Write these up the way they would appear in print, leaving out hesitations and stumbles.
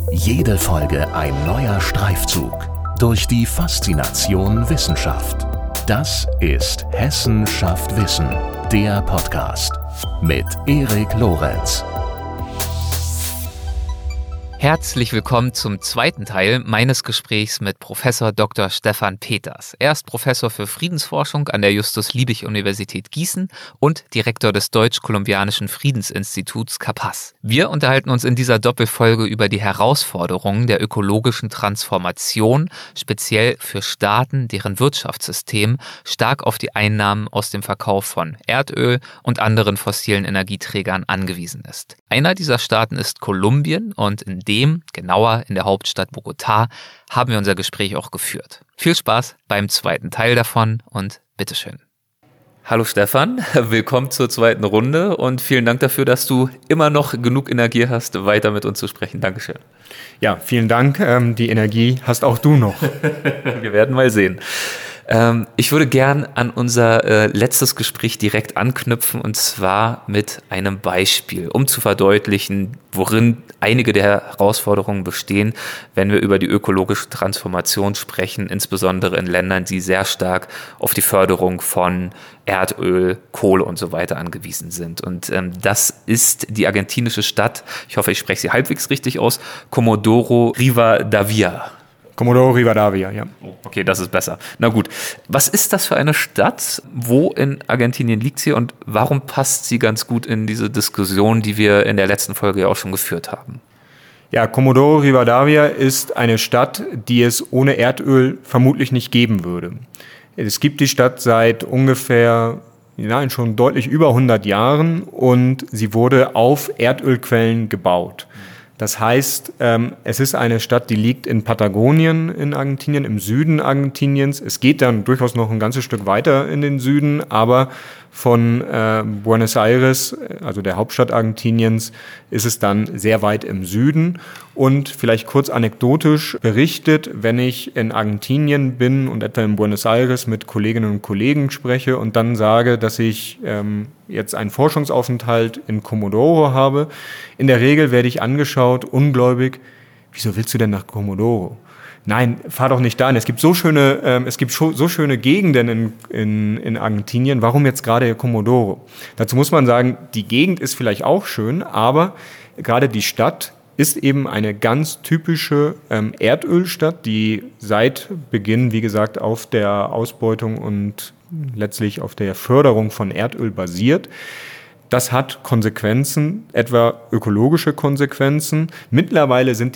Jede Folge ein neuer Streifzug durch die Faszination Wissenschaft. Das ist Hessen schafft Wissen, der Podcast mit Erik Lorenz. Herzlich willkommen zum zweiten Teil meines Gesprächs mit Professor Dr. Stefan Peters. Er ist Professor für Friedensforschung an der Justus-Liebig-Universität Gießen und Direktor des Deutsch-Kolumbianischen Friedensinstituts KAPAS. Wir unterhalten uns in dieser Doppelfolge über die Herausforderungen der ökologischen Transformation, speziell für Staaten, deren Wirtschaftssystem stark auf die Einnahmen aus dem Verkauf von Erdöl und anderen fossilen Energieträgern angewiesen ist. Einer dieser Staaten ist Kolumbien und genauer in der Hauptstadt Bogotá, haben wir unser Gespräch auch geführt. Viel Spaß beim zweiten Teil davon und bitteschön. Hallo Stefan, willkommen zur zweiten Runde und vielen Dank dafür, dass du immer noch genug Energie hast, weiter mit uns zu sprechen. Dankeschön. Ja, vielen Dank. Die Energie hast auch du noch. Wir werden mal sehen. Ich würde gern an unser letztes Gespräch direkt anknüpfen und zwar mit einem Beispiel, um zu verdeutlichen, worin einige der Herausforderungen bestehen, wenn wir über die ökologische Transformation sprechen, insbesondere in Ländern, die sehr stark auf die Förderung von Erdöl, Kohle und so weiter angewiesen sind. Und das ist die argentinische Stadt, ich hoffe, ich spreche sie halbwegs richtig aus, Comodoro Rivadavia. Comodoro Rivadavia, ja. Okay, das ist besser. Na gut, was ist das für eine Stadt? Wo in Argentinien liegt sie und warum passt sie ganz gut in diese Diskussion, die wir in der letzten Folge ja auch schon geführt haben? Ja, Comodoro Rivadavia ist eine Stadt, die es ohne Erdöl vermutlich nicht geben würde. Es gibt die Stadt seit ungefähr schon deutlich über 100 Jahren und sie wurde auf Erdölquellen gebaut. Das heißt, es ist eine Stadt, die liegt in Patagonien in Argentinien, im Süden Argentiniens. Es geht dann durchaus noch ein ganzes Stück weiter in den Süden, aber von Buenos Aires, also der Hauptstadt Argentiniens, ist es dann sehr weit im Süden. Und vielleicht kurz anekdotisch berichtet, wenn ich in Argentinien bin und etwa in Buenos Aires mit Kolleginnen und Kollegen spreche und dann sage, dass ich jetzt einen Forschungsaufenthalt in Comodoro habe, in der Regel werde ich angeschaut, ungläubig, wieso willst du denn nach Comodoro? Nein, fahr doch nicht dahin. Es gibt so schöne Gegenden in Argentinien. Warum jetzt gerade Comodoro? Dazu muss man sagen, die Gegend ist vielleicht auch schön, aber gerade die Stadt ist eben eine ganz typische Erdölstadt, die seit Beginn, wie gesagt, auf der Ausbeutung und letztlich auf der Förderung von Erdöl basiert. Das hat Konsequenzen, etwa ökologische Konsequenzen. Mittlerweile sind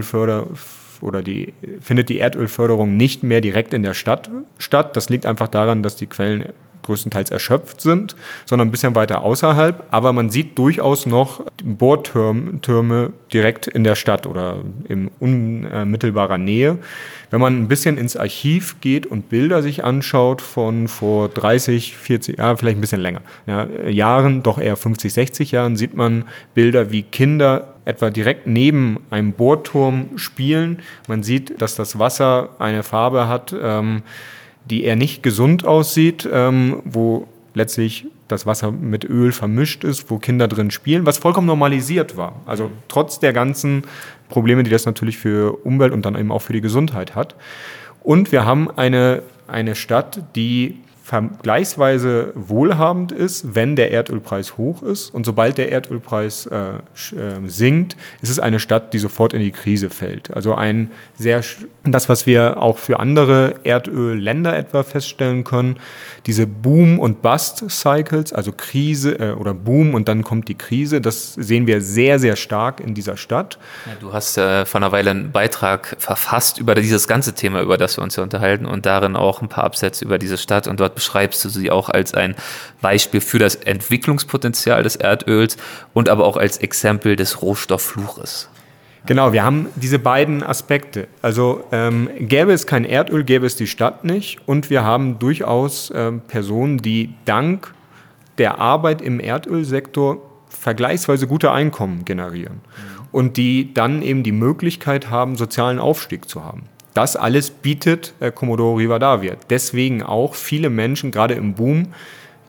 findet die Erdölförderung nicht mehr direkt in der Stadt statt. Das liegt einfach daran, dass die Quellen größtenteils erschöpft sind, sondern ein bisschen weiter außerhalb. Aber man sieht durchaus noch Bohrtürme direkt in der Stadt oder in unmittelbarer Nähe. Wenn man ein bisschen ins Archiv geht und Bilder sich anschaut von vor 30, 40, vielleicht ein bisschen länger, Jahren, doch eher 50, 60 Jahren, sieht man Bilder, wie Kinder etwa direkt neben einem Bohrturm spielen. Man sieht, dass das Wasser eine Farbe hat, die eher nicht gesund aussieht, wo letztlich das Wasser mit Öl vermischt ist, wo Kinder drin spielen, was vollkommen normalisiert war. Also trotz der ganzen Probleme, die das natürlich für Umwelt und dann eben auch für die Gesundheit hat. Und wir haben eine Stadt, die vergleichsweise wohlhabend ist, wenn der Erdölpreis hoch ist. Und sobald der Erdölpreis sinkt, ist es eine Stadt, die sofort in die Krise fällt. Also das, was wir auch für andere Erdölländer etwa feststellen können, diese Boom- und Bust-Cycles, also Krise oder Boom und dann kommt die Krise, das sehen wir sehr, sehr stark in dieser Stadt. Ja, du hast vor einer Weile einen Beitrag verfasst über dieses ganze Thema, über das wir uns hier unterhalten und darin auch ein paar Absätze über diese Stadt und dort beschreibst du sie auch als ein Beispiel für das Entwicklungspotenzial des Erdöls und aber auch als Exempel des Rohstofffluches. Genau, wir haben diese beiden Aspekte. Also gäbe es kein Erdöl, gäbe es die Stadt nicht. Und wir haben durchaus Personen, die dank der Arbeit im Erdölsektor vergleichsweise gute Einkommen generieren. Und die dann eben die Möglichkeit haben, sozialen Aufstieg zu haben. Das alles bietet Comodoro Rivadavia. Deswegen auch viele Menschen, gerade im Boom,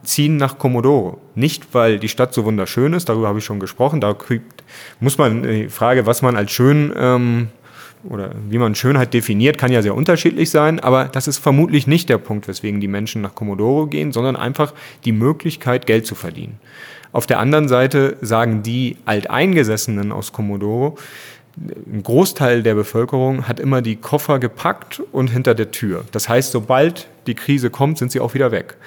ziehen nach Comodoro. Nicht, weil die Stadt so wunderschön ist, darüber habe ich schon gesprochen. Da muss man die Frage, was man als schön oder wie man Schönheit definiert, kann ja sehr unterschiedlich sein, aber das ist vermutlich nicht der Punkt, weswegen die Menschen nach Comodoro gehen, sondern einfach die Möglichkeit, Geld zu verdienen. Auf der anderen Seite sagen die Alteingesessenen aus Comodoro, ein Großteil der Bevölkerung hat immer die Koffer gepackt und hinter der Tür. Das heißt, sobald die Krise kommt, sind sie auch wieder weg.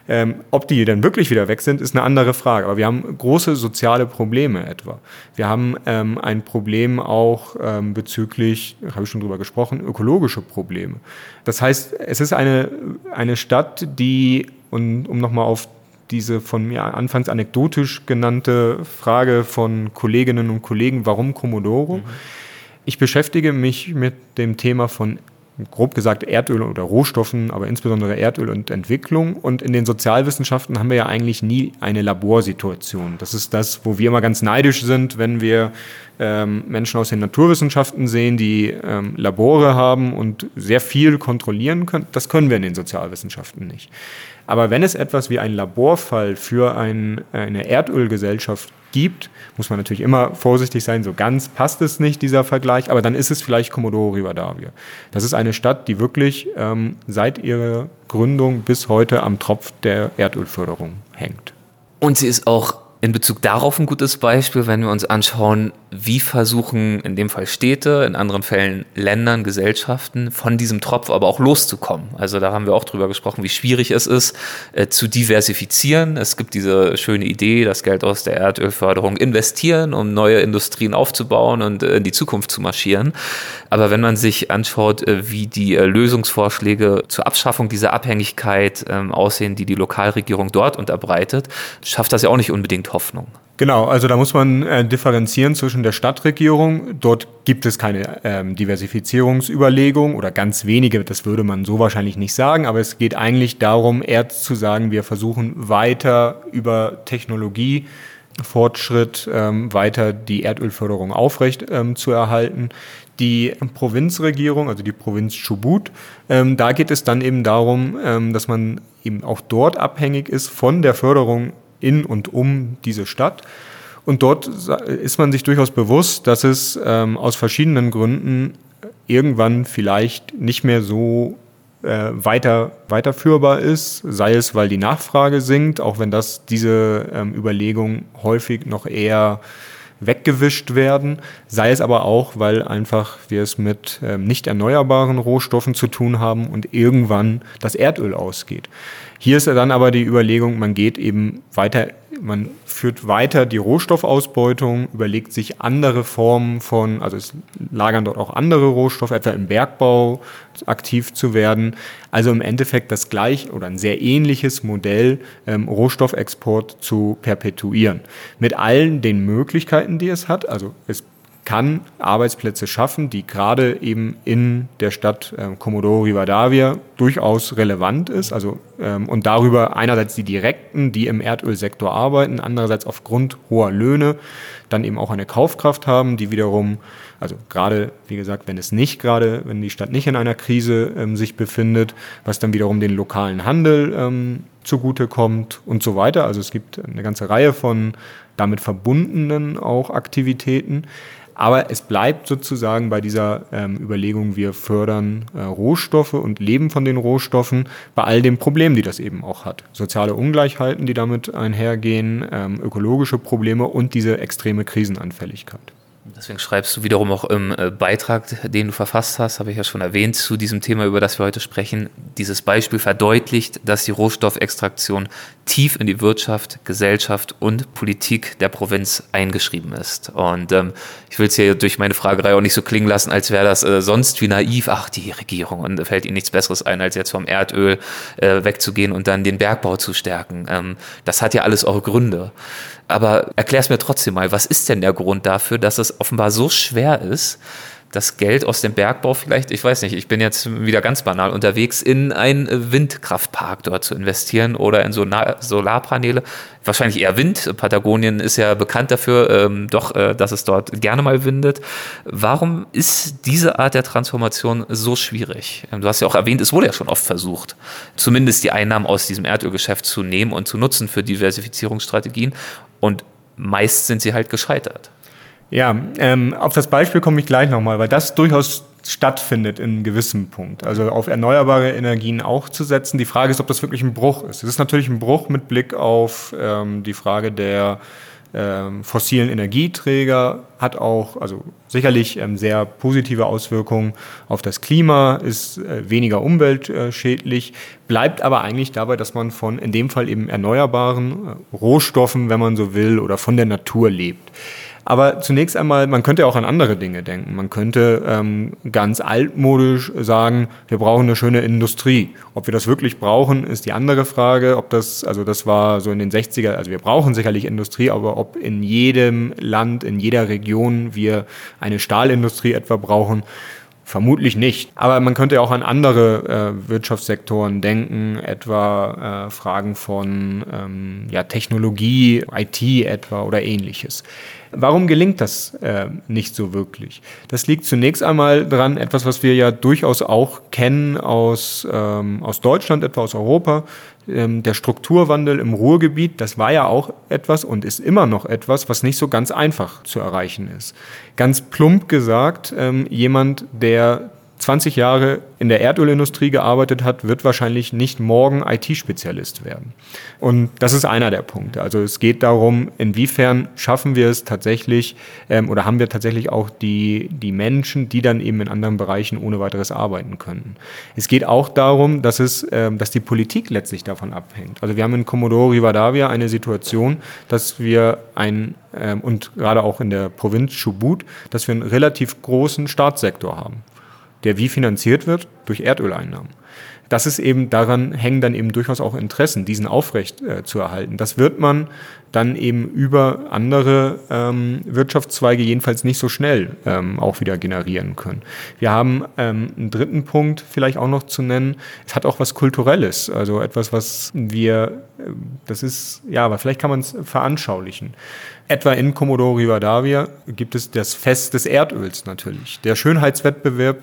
Ob die dann wirklich wieder weg sind, ist eine andere Frage. Aber wir haben große soziale Probleme etwa. Wir haben ein Problem auch bezüglich, habe ich schon drüber gesprochen, ökologische Probleme. Das heißt, es ist eine Stadt, die, um nochmal auf diese von mir anfangs anekdotisch genannte Frage von Kolleginnen und Kollegen, warum Comodoro? Ich beschäftige mich mit dem Thema von, grob gesagt, Erdöl oder Rohstoffen, aber insbesondere Erdöl und Entwicklung. Und in den Sozialwissenschaften haben wir ja eigentlich nie eine Laborsituation. Das ist das, wo wir immer ganz neidisch sind, wenn wir Menschen aus den Naturwissenschaften sehen, die Labore haben und sehr viel kontrollieren können. Das können wir in den Sozialwissenschaften nicht. Aber wenn es etwas wie einen Laborfall für eine Erdölgesellschaft gibt, muss man natürlich immer vorsichtig sein, so ganz passt es nicht, dieser Vergleich, aber dann ist es vielleicht Comodoro Rivadavia. Das ist eine Stadt, die wirklich seit ihrer Gründung bis heute am Tropf der Erdölförderung hängt. Und sie ist auch in Bezug darauf ein gutes Beispiel, wenn wir uns anschauen, wie versuchen in dem Fall Städte, in anderen Fällen Ländern, Gesellschaften von diesem Tropf aber auch loszukommen. Also da haben wir auch drüber gesprochen, wie schwierig es ist, zu diversifizieren. Es gibt diese schöne Idee, das Geld aus der Erdölförderung investieren, um neue Industrien aufzubauen und in die Zukunft zu marschieren. Aber wenn man sich anschaut, wie die Lösungsvorschläge zur Abschaffung dieser Abhängigkeit aussehen, die die Lokalregierung dort unterbreitet, schafft das ja auch nicht unbedingt Hoffnung. Genau, also da muss man differenzieren zwischen der Stadtregierung. Dort gibt es keine Diversifizierungsüberlegung oder ganz wenige, das würde man so wahrscheinlich nicht sagen, aber es geht eigentlich darum, eher zu sagen, wir versuchen weiter über Technologiefortschritt weiter die Erdölförderung aufrecht zu erhalten. Die Provinzregierung, also die Provinz Chubut, da geht es dann eben darum, dass man eben auch dort abhängig ist von der Förderung in und um diese Stadt. Und dort ist man sich durchaus bewusst, dass es aus verschiedenen Gründen irgendwann vielleicht nicht mehr so weiterführbar ist, sei es, weil die Nachfrage sinkt, auch wenn diese Überlegungen häufig noch eher weggewischt werden, sei es aber auch, weil einfach wir es mit nicht erneuerbaren Rohstoffen zu tun haben und irgendwann das Erdöl ausgeht. Hier ist dann aber die Überlegung, man geht eben weiter, man führt weiter die Rohstoffausbeutung, überlegt sich andere Formen also es lagern dort auch andere Rohstoffe, etwa im Bergbau aktiv zu werden. Also im Endeffekt das gleich oder ein sehr ähnliches Modell, Rohstoffexport zu perpetuieren. Mit allen den Möglichkeiten, die es hat. Also es kann Arbeitsplätze schaffen, die gerade eben in der Stadt Comodoro Rivadavia durchaus relevant ist. Also und darüber einerseits die Direkten, die im Erdölsektor arbeiten, andererseits aufgrund hoher Löhne dann eben auch eine Kaufkraft haben, die wiederum, also gerade, wie gesagt, wenn die Stadt nicht in einer Krise sich befindet, was dann wiederum den lokalen Handel zugutekommt und so weiter. Also es gibt eine ganze Reihe von damit verbundenen auch Aktivitäten. Aber es bleibt sozusagen bei dieser Überlegung, wir fördern Rohstoffe und leben von den Rohstoffen bei all den Problemen, die das eben auch hat. Soziale Ungleichheiten, die damit einhergehen, ökologische Probleme und diese extreme Krisenanfälligkeit. Deswegen schreibst du wiederum auch im Beitrag, den du verfasst hast, habe ich ja schon erwähnt, zu diesem Thema, über das wir heute sprechen. Dieses Beispiel verdeutlicht, dass die Rohstoffextraktion tief in die Wirtschaft, Gesellschaft und Politik der Provinz eingeschrieben ist. Und ich will es hier durch meine Fragerei auch nicht so klingen lassen, als wäre das sonst wie naiv. Ach, die Regierung, und fällt ihnen nichts Besseres ein, als jetzt vom Erdöl wegzugehen und dann den Bergbau zu stärken. Das hat ja alles auch Gründe. Aber erklär es mir trotzdem mal, was ist denn der Grund dafür, dass es offenbar so schwer ist, das Geld aus dem Bergbau vielleicht, ich weiß nicht, ich bin jetzt wieder ganz banal unterwegs, in einen Windkraftpark dort zu investieren oder in Solarpaneele. Wahrscheinlich eher Wind. Patagonien ist ja bekannt dafür, dass es dort gerne mal windet. Warum ist diese Art der Transformation so schwierig? Du hast ja auch erwähnt, es wurde ja schon oft versucht, zumindest die Einnahmen aus diesem Erdölgeschäft zu nehmen und zu nutzen für Diversifizierungsstrategien. Und meist sind sie halt gescheitert. Ja, auf das Beispiel komme ich gleich nochmal, weil das durchaus stattfindet in einem gewissen Punkt. Also auf erneuerbare Energien auch zu setzen. Die Frage ist, ob das wirklich ein Bruch ist. Es ist natürlich ein Bruch mit Blick auf die Frage der fossilen Energieträger, hat auch also sicherlich sehr positive Auswirkungen auf das Klima, ist weniger umweltschädlich, bleibt aber eigentlich dabei, dass man von in dem Fall eben erneuerbaren Rohstoffen, wenn man so will, oder von der Natur lebt. Aber zunächst einmal, man könnte auch an andere Dinge denken. Man könnte ganz altmodisch sagen, wir brauchen eine schöne Industrie. Ob wir das wirklich brauchen, ist die andere Frage. Ob das, also das war so in den 60er, also wir brauchen sicherlich Industrie, aber ob in jedem Land, in jeder Region wir eine Stahlindustrie etwa brauchen, vermutlich nicht. Aber man könnte auch an andere Wirtschaftssektoren denken, etwa Fragen von Technologie, IT etwa oder Ähnliches. Warum gelingt das nicht so wirklich? Das liegt zunächst einmal dran, etwas, was wir ja durchaus auch kennen aus Deutschland, etwa aus Europa. Der Strukturwandel im Ruhrgebiet, das war ja auch etwas und ist immer noch etwas, was nicht so ganz einfach zu erreichen ist. Ganz plump gesagt, jemand, der 20 Jahre in der Erdölindustrie gearbeitet hat, wird wahrscheinlich nicht morgen IT-Spezialist werden. Und das ist einer der Punkte. Also es geht darum, inwiefern schaffen wir es tatsächlich oder haben wir tatsächlich auch die Menschen, die dann eben in anderen Bereichen ohne weiteres arbeiten können. Es geht auch darum, dass die Politik letztlich davon abhängt. Also wir haben in Comodoro Rivadavia eine Situation, dass wir und gerade auch in der Provinz Chubut, dass wir einen relativ großen Staatssektor haben, der wie finanziert wird? Durch Erdöleinnahmen. Das ist eben, daran hängen dann eben durchaus auch Interessen, diesen aufrecht zu erhalten. Das wird man dann eben über andere Wirtschaftszweige jedenfalls nicht so schnell auch wieder generieren können. Wir haben einen dritten Punkt vielleicht auch noch zu nennen. Es hat auch was Kulturelles, also etwas, was das ist, ja, aber vielleicht kann man es veranschaulichen. Etwa in Comodoro Rivadavia gibt es das Fest des Erdöls natürlich. Der Schönheitswettbewerb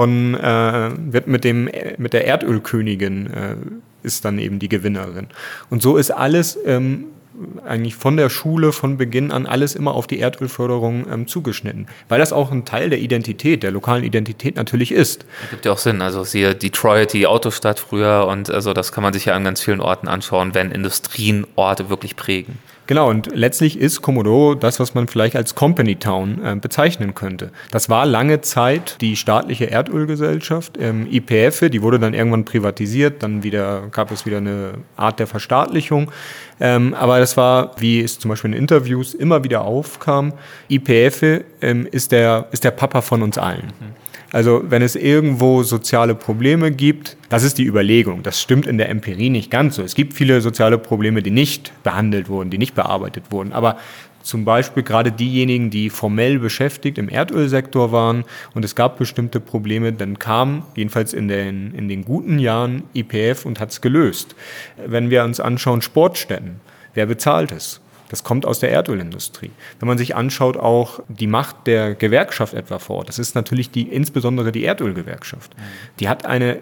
wird mit der Erdölkönigin ist dann eben die Gewinnerin. Und so ist alles eigentlich von der Schule von Beginn an alles immer auf die Erdölförderung zugeschnitten, weil das auch ein Teil der lokalen Identität natürlich ist. Das gibt ja auch Sinn, also siehe Detroit, die Autostadt früher, und also das kann man sich ja an ganz vielen Orten anschauen, wenn Industrien Orte wirklich prägen. Genau, und letztlich ist Comodoro das, was man vielleicht als Company Town bezeichnen könnte. Das war lange Zeit die staatliche Erdölgesellschaft, YPF, die wurde dann irgendwann privatisiert, dann gab es wieder eine Art der Verstaatlichung. Aber das war, wie es zum Beispiel in Interviews immer wieder aufkam, YPF ist der Papa von uns allen. Also wenn es irgendwo soziale Probleme gibt, das ist die Überlegung. Das stimmt in der Empirie nicht ganz so. Es gibt viele soziale Probleme, die nicht behandelt wurden, die nicht bearbeitet wurden. Aber zum Beispiel gerade diejenigen, die formell beschäftigt im Erdölsektor waren und es gab bestimmte Probleme, dann kam jedenfalls in den guten Jahren YPF und hat es gelöst. Wenn wir uns anschauen, Sportstätten, wer bezahlt es? Das kommt aus der Erdölindustrie. Wenn man sich anschaut, auch die Macht der Gewerkschaft etwa vor Ort, das ist natürlich insbesondere die Erdölgewerkschaft. Die hat eine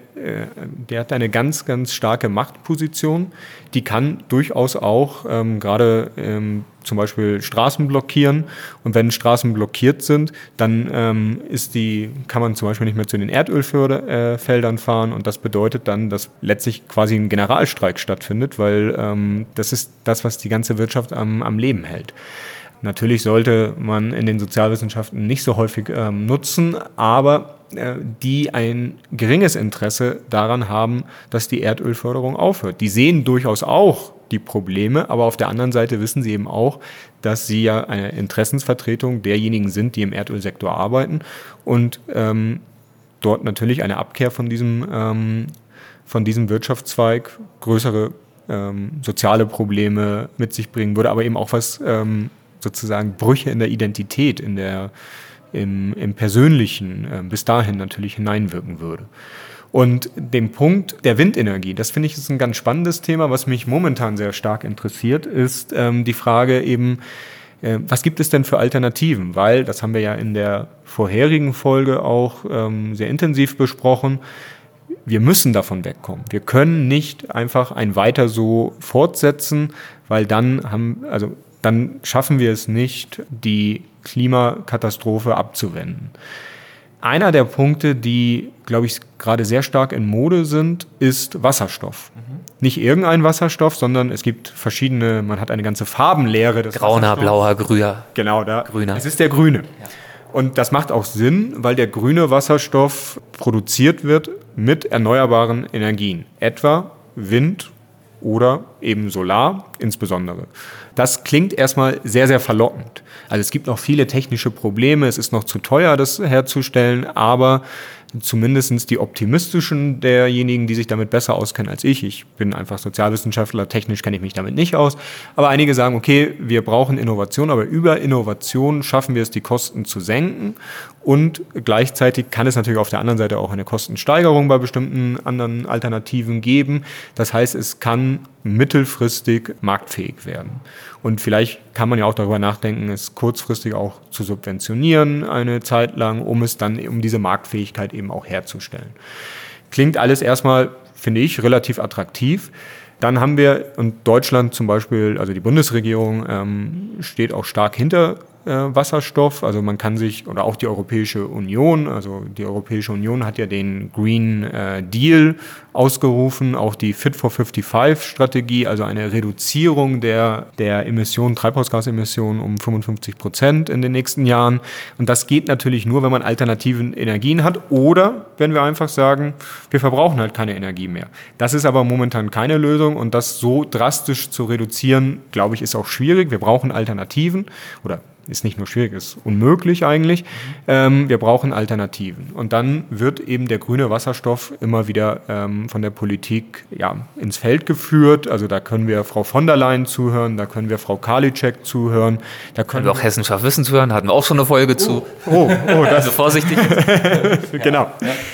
ganz, ganz starke Machtposition. Die kann durchaus auch gerade zum Beispiel Straßen blockieren. Und wenn Straßen blockiert sind, dann kann man zum Beispiel nicht mehr zu den Erdölfeldern fahren. Und das bedeutet dann, dass letztlich quasi ein Generalstreik stattfindet, weil das ist das, was die ganze Wirtschaft am Leben hält. Natürlich sollte man in den Sozialwissenschaften nicht so häufig nutzen, aber die ein geringes Interesse daran haben, dass die Erdölförderung aufhört. Die sehen durchaus auch die Probleme, aber auf der anderen Seite wissen sie eben auch, dass sie ja eine Interessensvertretung derjenigen sind, die im Erdölsektor arbeiten und dort natürlich eine Abkehr von diesem Wirtschaftszweig größere soziale Probleme mit sich bringen würde, aber eben auch was sozusagen Brüche in der Identität, in der im Persönlichen bis dahin natürlich hineinwirken würde. Und dem Punkt der Windenergie, das finde ich ist ein ganz spannendes Thema, was mich momentan sehr stark interessiert, ist die Frage eben, was gibt es denn für Alternativen? Weil, das haben wir ja in der vorherigen Folge auch sehr intensiv besprochen, wir müssen davon wegkommen. Wir können nicht einfach ein Weiter so fortsetzen, weil dann schaffen wir es nicht, die Klimakatastrophe abzuwenden. Einer der Punkte, die, glaube ich, gerade sehr stark in Mode sind, ist Wasserstoff. Nicht irgendein Wasserstoff, sondern es gibt verschiedene, man hat eine ganze Farbenlehre des Grauner, blauer, grüner. Genau, grüner. Es ist der grüne. Ja. Und das macht auch Sinn, weil der grüne Wasserstoff produziert wird mit erneuerbaren Energien, etwa Wind oder eben Solar insbesondere. Das klingt erstmal sehr, sehr verlockend. Also es gibt noch viele technische Probleme, es ist noch zu teuer, das herzustellen, aber zumindest die optimistischen derjenigen, die sich damit besser auskennen als ich. Ich bin einfach Sozialwissenschaftler, technisch kenne ich mich damit nicht aus. Aber einige sagen, okay, wir brauchen Innovation, aber über Innovation schaffen wir es, die Kosten zu senken. Und gleichzeitig kann es natürlich auf der anderen Seite auch eine Kostensteigerung bei bestimmten anderen Alternativen geben. Das heißt, es kann mittelfristig marktfähig werden. Und vielleicht kann man ja auch darüber nachdenken, es kurzfristig auch zu subventionieren eine Zeit lang, um diese Marktfähigkeit eben auch herzustellen. Klingt alles erstmal, finde ich, relativ attraktiv. Dann haben wir, und Deutschland zum Beispiel, also die Bundesregierung steht auch stark hinter Wasserstoff, also man kann sich, oder auch die Europäische Union, also die Europäische Union hat ja den Green Deal ausgerufen, auch die Fit for 55-Strategie, also eine Reduzierung der Emissionen, Treibhausgasemissionen um 55% in den nächsten Jahren. Und das geht natürlich nur, wenn man alternativen Energien hat oder wenn wir einfach sagen, wir verbrauchen halt keine Energie mehr. Das ist aber momentan keine Lösung und das so drastisch zu reduzieren, glaube ich, ist auch schwierig. Wir brauchen Alternativen oder ist nicht nur schwierig, ist unmöglich eigentlich. Wir brauchen Alternativen. Und dann wird eben der grüne Wasserstoff immer wieder von der Politik ins Feld geführt. Also da können wir Frau von der Leyen zuhören, da können wir Frau Karliczek zuhören. Da können wir auch Hessen scharf Wissen zuhören, hatten wir auch schon eine Folge zu. Das also vorsichtig. Genau.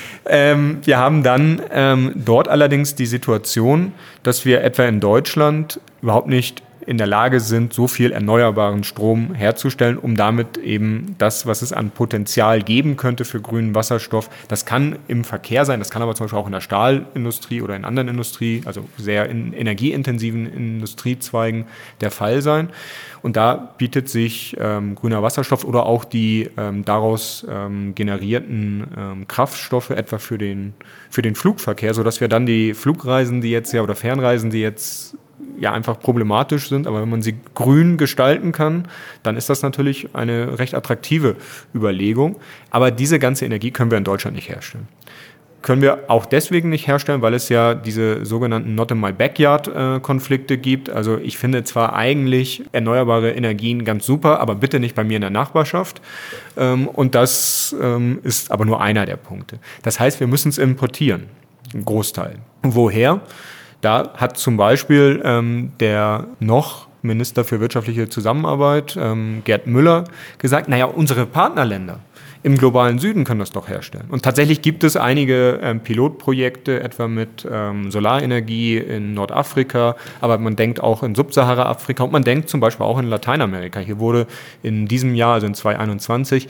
Wir haben dann dort allerdings die Situation, dass wir etwa in Deutschland überhaupt nicht in der Lage sind, so viel erneuerbaren Strom herzustellen, um damit eben das, was es an Potenzial geben könnte für grünen Wasserstoff, das kann im Verkehr sein, das kann aber zum Beispiel auch in der Stahlindustrie oder in anderen also sehr energieintensiven Industriezweigen der Fall sein. Und da bietet sich grüner Wasserstoff oder auch die daraus generierten Kraftstoffe etwa für den Flugverkehr, sodass wir dann die Flugreisen, oder Fernreisen, die jetzt einfach problematisch sind, aber wenn man sie grün gestalten kann, dann ist das natürlich eine recht attraktive Überlegung. Aber diese ganze Energie können wir in Deutschland nicht herstellen. Können wir auch deswegen nicht herstellen, weil es ja diese sogenannten Not in my backyard Konflikte gibt. Also ich finde zwar eigentlich erneuerbare Energien ganz super, aber bitte nicht bei mir in der Nachbarschaft. Und das ist aber nur einer der Punkte. Das heißt, wir müssen es importieren, einen Großteil. Woher? Da hat zum Beispiel der noch Minister für wirtschaftliche Zusammenarbeit, Gerd Müller, gesagt, unsere Partnerländer im globalen Süden können das doch herstellen. Und tatsächlich gibt es einige Pilotprojekte, etwa mit Solarenergie in Nordafrika, aber man denkt auch in Subsahara-Afrika und man denkt zum Beispiel auch in Lateinamerika. Hier wurde in diesem Jahr, also in 2021,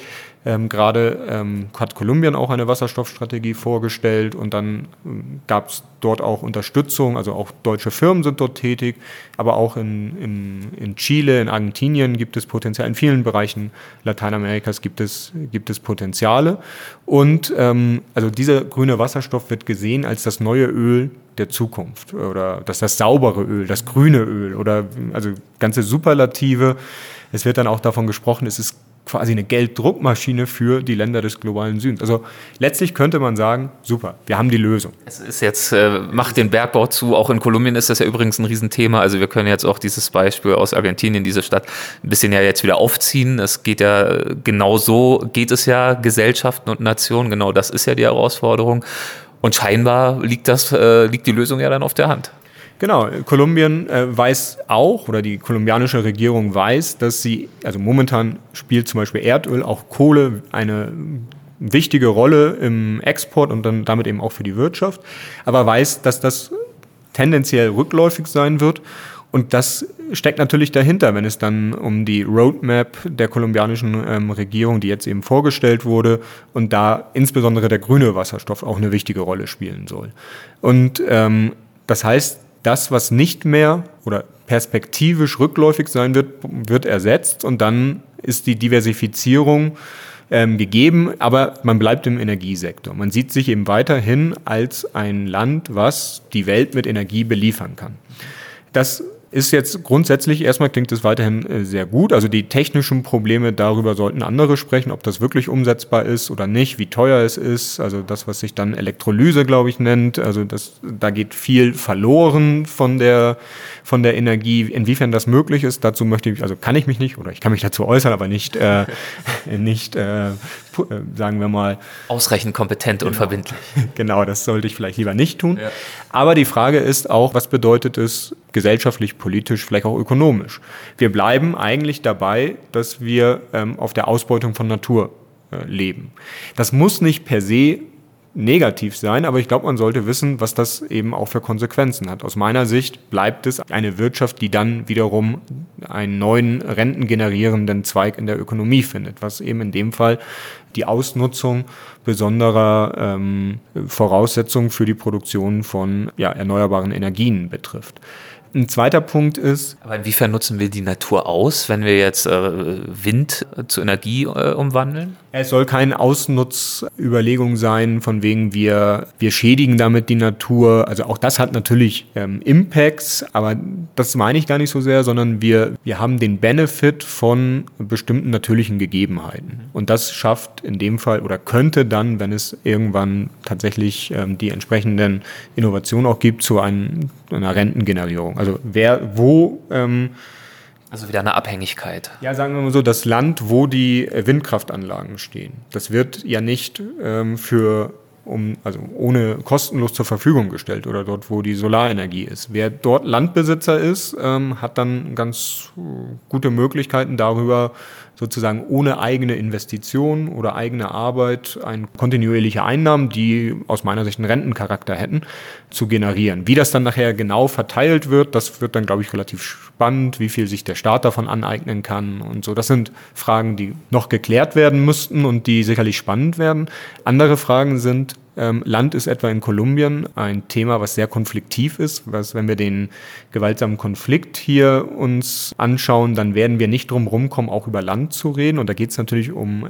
hat Kolumbien auch eine Wasserstoffstrategie vorgestellt und dann gab es dort auch Unterstützung, also auch deutsche Firmen sind dort tätig, aber auch in Chile, in Argentinien gibt es Potenzial, in vielen Bereichen Lateinamerikas gibt es Potenziale und also dieser grüne Wasserstoff wird gesehen als das neue Öl der Zukunft oder das saubere Öl, das grüne Öl oder also ganze Superlative. Es wird dann auch davon gesprochen, es ist quasi eine Gelddruckmaschine für die Länder des globalen Südens. Also letztlich könnte man sagen, super, wir haben die Lösung. Es ist jetzt, macht den Bergbau zu, auch in Kolumbien ist das ja übrigens ein Riesenthema, also wir können jetzt auch dieses Beispiel aus Argentinien, diese Stadt, ein bisschen ja jetzt wieder aufziehen. Es geht ja, genau so geht es ja, Gesellschaften und Nationen, genau das ist ja die Herausforderung und scheinbar liegt die Lösung ja dann auf der Hand. Genau, Kolumbien weiß auch, oder die kolumbianische Regierung weiß, dass sie, also momentan spielt zum Beispiel Erdöl, auch Kohle eine wichtige Rolle im Export und dann damit eben auch für die Wirtschaft, aber weiß, dass das tendenziell rückläufig sein wird. Und das steckt natürlich dahinter, wenn es dann um die Roadmap der kolumbianischen Regierung, die jetzt eben vorgestellt wurde, und da insbesondere der grüne Wasserstoff auch eine wichtige Rolle spielen soll. Und das heißt, das, was nicht mehr oder perspektivisch rückläufig sein wird, wird ersetzt und dann ist die Diversifizierung gegeben, aber man bleibt im Energiesektor. Man sieht sich eben weiterhin als ein Land, was die Welt mit Energie beliefern kann. Das ist jetzt grundsätzlich, erstmal klingt es weiterhin sehr gut. Also die technischen Probleme, darüber sollten andere sprechen, ob das wirklich umsetzbar ist oder nicht, wie teuer es ist. Also das, was sich dann Elektrolyse, glaube ich, nennt. Also da geht viel verloren von der Energie. Inwiefern das möglich ist, dazu kann ich mich nicht, oder ich kann mich dazu äußern, aber nicht, sagen wir mal. Ausreichend kompetent und verbindlich. Genau, das sollte ich vielleicht lieber nicht tun. Ja. Aber die Frage ist auch, was bedeutet es gesellschaftlich, politisch, vielleicht auch ökonomisch? Wir bleiben eigentlich dabei, dass wir auf der Ausbeutung von Natur leben. Das muss nicht per se negativ sein, aber ich glaube, man sollte wissen, was das eben auch für Konsequenzen hat. Aus meiner Sicht bleibt es eine Wirtschaft, die dann wiederum einen neuen rentengenerierenden Zweig in der Ökonomie findet, was eben in dem Fall die Ausnutzung besonderer Voraussetzungen für die Produktion von erneuerbaren Energien betrifft. Ein zweiter Punkt ist... Aber inwiefern nutzen wir die Natur aus, wenn wir jetzt Wind zu Energie umwandeln? Es soll keine Ausnutzüberlegung sein, von wegen wir schädigen damit die Natur. Also auch das hat natürlich Impacts, aber das meine ich gar nicht so sehr, sondern wir haben den Benefit von bestimmten natürlichen Gegebenheiten. Und das schafft in dem Fall oder könnte dann, wenn es irgendwann tatsächlich die entsprechenden Innovationen auch gibt, zu einer Rentengenerierung. Also also wieder eine Abhängigkeit. Ja, sagen wir mal so, das Land, wo die Windkraftanlagen stehen, das wird ja nicht ohne kostenlos zur Verfügung gestellt oder dort, wo die Solarenergie ist. Wer dort Landbesitzer ist, hat dann ganz gute Möglichkeiten darüber, sozusagen ohne eigene Investition oder eigene Arbeit kontinuierliche Einnahmen, die aus meiner Sicht einen Rentencharakter hätten, zu generieren. Wie das dann nachher genau verteilt wird, das wird dann, glaube ich, relativ spannend, wie viel sich der Staat davon aneignen kann und so. Das sind Fragen, die noch geklärt werden müssten und die sicherlich spannend werden. Andere Fragen sind, Land ist etwa in Kolumbien ein Thema, was sehr konfliktiv ist, wenn wir den gewaltsamen Konflikt hier uns anschauen, dann werden wir nicht drum rumkommen, auch über Land zu reden. Und da geht es natürlich um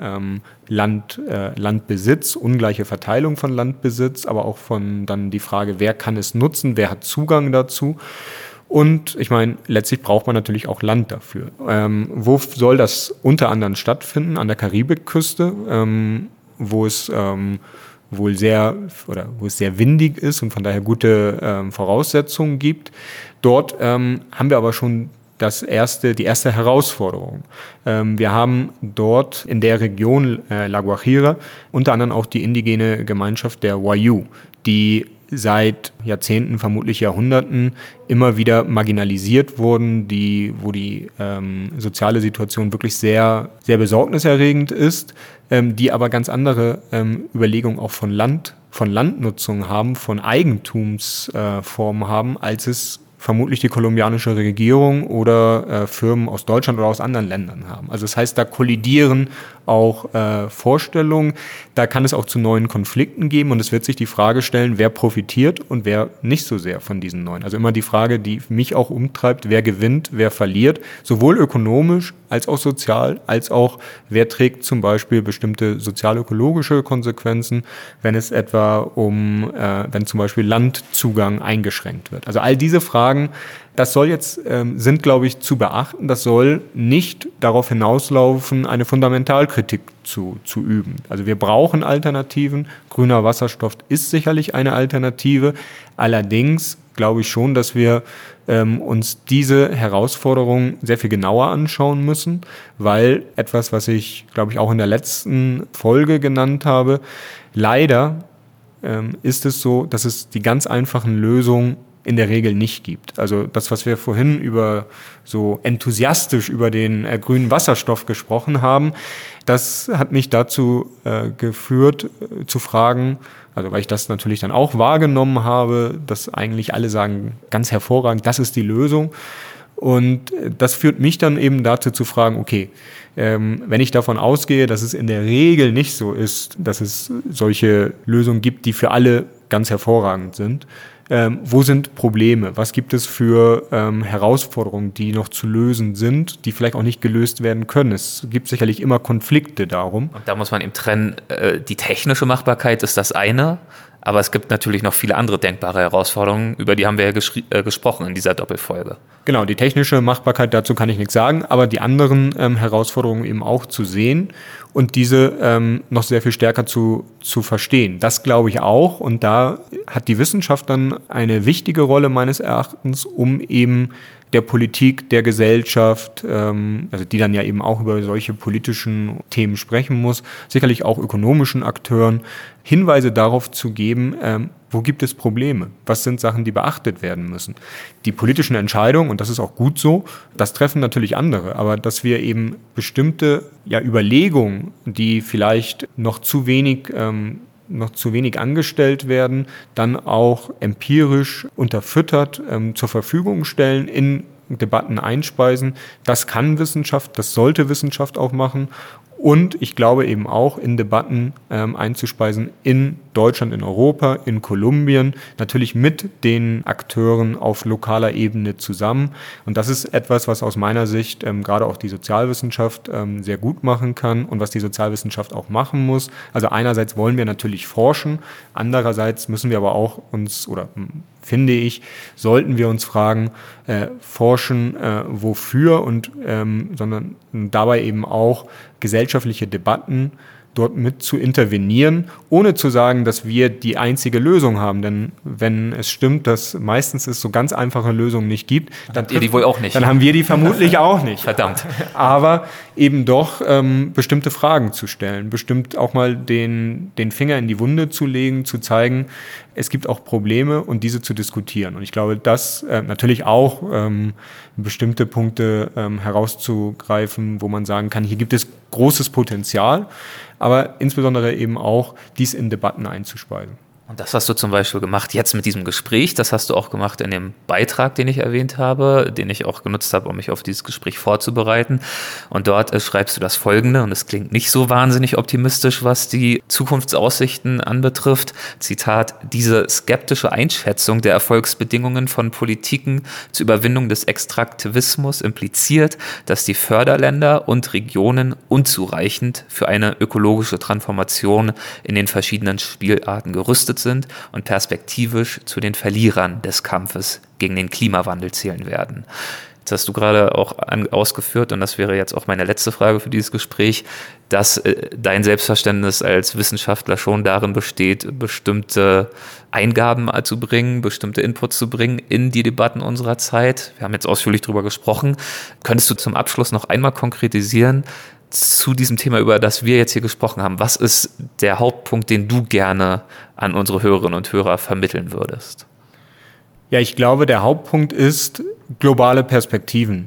Landbesitz, ungleiche Verteilung von Landbesitz, aber auch von dann die Frage, wer kann es nutzen, wer hat Zugang dazu. Und ich meine, letztlich braucht man natürlich auch Land dafür. Wo soll das unter anderem stattfinden? An der Karibikküste, wo es sehr windig ist und von daher gute Voraussetzungen gibt. Dort haben wir aber schon die erste Herausforderung. Wir haben dort in der Region La Guajira unter anderem auch die indigene Gemeinschaft der Wayuu, die seit Jahrzehnten, vermutlich Jahrhunderten, immer wieder marginalisiert wurden, wo die soziale Situation wirklich sehr, sehr besorgniserregend ist, die aber ganz andere Überlegungen auch von Landnutzung haben, von Eigentumsformen haben, als es vermutlich die kolumbianische Regierung oder Firmen aus Deutschland oder aus anderen Ländern haben. Also das heißt, da kollidieren auch Vorstellungen, da kann es auch zu neuen Konflikten geben und es wird sich die Frage stellen, wer profitiert und wer nicht so sehr von diesen neuen. Also immer die Frage, die mich auch umtreibt, wer gewinnt, wer verliert, sowohl ökonomisch als auch sozial, als auch wer trägt zum Beispiel bestimmte sozial-ökologische Konsequenzen, wenn es etwa wenn zum Beispiel Landzugang eingeschränkt wird. Also all diese Fragen, das sind, glaube ich, zu beachten. Das soll nicht darauf hinauslaufen, eine Fundamentalkritik zu üben. Also wir brauchen Alternativen. Grüner Wasserstoff ist sicherlich eine Alternative. Allerdings glaube ich schon, dass wir uns diese Herausforderung sehr viel genauer anschauen müssen, weil etwas, was ich, glaube ich, auch in der letzten Folge genannt habe, leider ist es so, dass es die ganz einfachen Lösungen in der Regel nicht gibt. Also das, was wir vorhin so enthusiastisch über den grünen Wasserstoff gesprochen haben, das hat mich dazu geführt, zu fragen, also weil ich das natürlich dann auch wahrgenommen habe, dass eigentlich alle sagen, ganz hervorragend, das ist die Lösung. Und das führt mich dann eben dazu zu fragen, okay, wenn ich davon ausgehe, dass es in der Regel nicht so ist, dass es solche Lösungen gibt, die für alle ganz hervorragend sind, wo sind Probleme? Was gibt es für Herausforderungen, die noch zu lösen sind, die vielleicht auch nicht gelöst werden können? Es gibt sicherlich immer Konflikte darum. Und da muss man eben trennen, die technische Machbarkeit ist das eine, aber es gibt natürlich noch viele andere denkbare Herausforderungen, über die haben wir ja gesprochen in dieser Doppelfolge. Genau, die technische Machbarkeit, dazu kann ich nichts sagen, aber die anderen Herausforderungen eben auch zu sehen und diese noch sehr viel stärker zu verstehen. Das glaube ich auch, und da hat die Wissenschaft dann eine wichtige Rolle meines Erachtens, um eben der Politik, der Gesellschaft, also die dann ja eben auch über solche politischen Themen sprechen muss, sicherlich auch ökonomischen Akteuren, Hinweise darauf zu geben, wo gibt es Probleme? Was sind Sachen, die beachtet werden müssen? Die politischen Entscheidungen, und das ist auch gut so, das treffen natürlich andere, aber dass wir eben bestimmte Überlegungen, die vielleicht noch zu wenig angestellt werden, dann auch empirisch unterfüttert zur Verfügung stellen, in Debatten einspeisen. Das kann Wissenschaft, das sollte Wissenschaft auch machen. Und ich glaube eben auch in Debatten einzuspeisen in Deutschland, in Europa, in Kolumbien, natürlich mit den Akteuren auf lokaler Ebene zusammen. Und das ist etwas, was aus meiner Sicht gerade auch die Sozialwissenschaft sehr gut machen kann und was die Sozialwissenschaft auch machen muss. Also einerseits wollen wir natürlich forschen, andererseits müssen wir aber auch finde ich, sollten wir uns fragen, forschen wofür sondern dabei eben auch gesellschaftliche Debatten dort mit zu intervenieren, ohne zu sagen, dass wir die einzige Lösung haben. Denn wenn es stimmt, dass meistens es so ganz einfache Lösungen nicht gibt, dann habt ihr die wohl auch nicht. Dann haben wir die vermutlich auch nicht. Verdammt. Aber eben doch bestimmte Fragen zu stellen, bestimmt auch mal den Finger in die Wunde zu legen, zu zeigen, es gibt auch Probleme und diese zu diskutieren. Und ich glaube, das natürlich auch bestimmte Punkte herauszugreifen, wo man sagen kann, hier gibt es großes Potenzial, aber insbesondere eben auch dies in Debatten einzuspeisen. Und das hast du zum Beispiel gemacht jetzt mit diesem Gespräch, das hast du auch gemacht in dem Beitrag, den ich erwähnt habe, den ich auch genutzt habe, um mich auf dieses Gespräch vorzubereiten. Und dort schreibst du das Folgende, und es klingt nicht so wahnsinnig optimistisch, was die Zukunftsaussichten anbetrifft. Zitat: Diese skeptische Einschätzung der Erfolgsbedingungen von Politiken zur Überwindung des Extraktivismus impliziert, dass die Förderländer und Regionen unzureichend für eine ökologische Transformation in den verschiedenen Spielarten gerüstet sind und perspektivisch zu den Verlierern des Kampfes gegen den Klimawandel zählen werden. Jetzt hast du gerade auch ausgeführt, und das wäre jetzt auch meine letzte Frage für dieses Gespräch, dass dein Selbstverständnis als Wissenschaftler schon darin besteht, bestimmte Eingaben zu bringen, bestimmte Inputs zu bringen in die Debatten unserer Zeit. Wir haben jetzt ausführlich darüber gesprochen. Könntest du zum Abschluss noch einmal konkretisieren, zu diesem Thema, über das wir jetzt hier gesprochen haben, was ist der Hauptpunkt, den du gerne an unsere Hörerinnen und Hörer vermitteln würdest? Ja, ich glaube, der Hauptpunkt ist, globale Perspektiven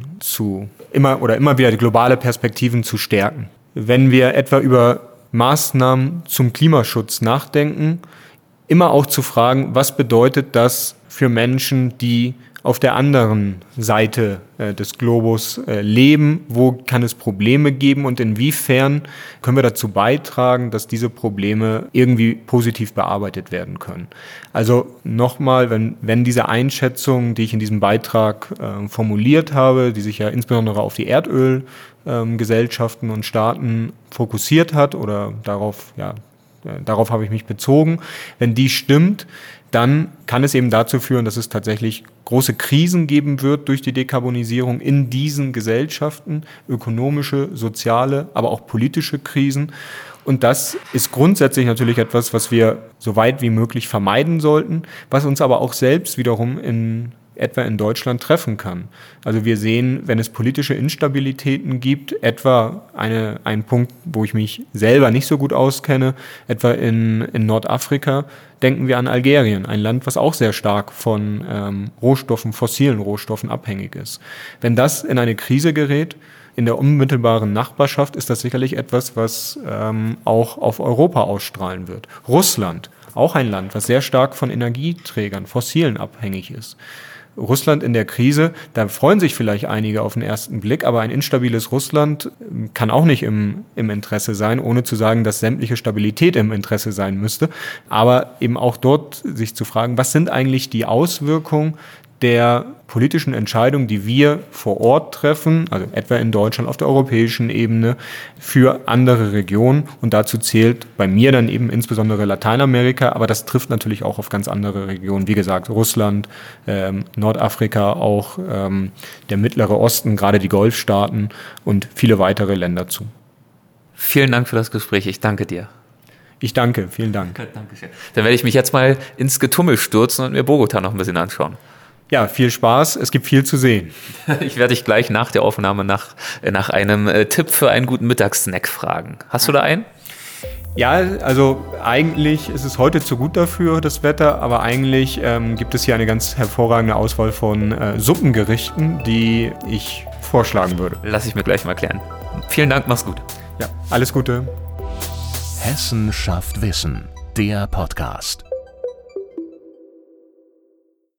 immer wieder globale Perspektiven zu stärken. Wenn wir etwa über Maßnahmen zum Klimaschutz nachdenken, immer auch zu fragen, was bedeutet das für Menschen, die auf der anderen Seite des Globus leben, wo kann es Probleme geben und inwiefern können wir dazu beitragen, dass diese Probleme irgendwie positiv bearbeitet werden können. Also nochmal, wenn diese Einschätzung, die ich in diesem Beitrag formuliert habe, die sich ja insbesondere auf die Erdölgesellschaften und Staaten fokussiert hat oder darauf habe ich mich bezogen, wenn die stimmt, dann kann es eben dazu führen, dass es tatsächlich große Krisen geben wird durch die Dekarbonisierung in diesen Gesellschaften, ökonomische, soziale, aber auch politische Krisen. Und das ist grundsätzlich natürlich etwas, was wir so weit wie möglich vermeiden sollten, was uns aber auch selbst wiederum in etwa in Deutschland treffen kann. Also wir sehen, wenn es politische Instabilitäten gibt, etwa ein Punkt, wo ich mich selber nicht so gut auskenne, etwa in Nordafrika, denken wir an Algerien, ein Land, was auch sehr stark von fossilen Rohstoffen abhängig ist. Wenn das in eine Krise gerät, in der unmittelbaren Nachbarschaft, ist das sicherlich etwas, was auch auf Europa ausstrahlen wird. Russland, auch ein Land, was sehr stark von Energieträgern, fossilen abhängig ist. Russland in der Krise, da freuen sich vielleicht einige auf den ersten Blick, aber ein instabiles Russland kann auch nicht im Interesse sein, ohne zu sagen, dass sämtliche Stabilität im Interesse sein müsste. Aber eben auch dort sich zu fragen, was sind eigentlich die Auswirkungen der politischen Entscheidungen, die wir vor Ort treffen, also etwa in Deutschland auf der europäischen Ebene, für andere Regionen. Und dazu zählt bei mir dann eben insbesondere Lateinamerika, aber das trifft natürlich auch auf ganz andere Regionen. Wie gesagt, Russland, Nordafrika, auch der Mittlere Osten, gerade die Golfstaaten und viele weitere Länder zu. Vielen Dank für das Gespräch. Ich danke dir. Ich danke. Vielen Dank. Dankeschön. Dann werde ich mich jetzt mal ins Getümmel stürzen und mir Bogota noch ein bisschen anschauen. Ja, viel Spaß. Es gibt viel zu sehen. Ich werde dich gleich nach der Aufnahme nach einem Tipp für einen guten Mittagssnack fragen. Hast du da einen? Ja, also eigentlich ist es heute zu gut dafür, das Wetter, aber eigentlich gibt es hier eine ganz hervorragende Auswahl von Suppengerichten, die ich vorschlagen würde. Lass ich mir gleich mal klären. Vielen Dank, mach's gut. Ja, alles Gute. Hessen schafft Wissen, der Podcast.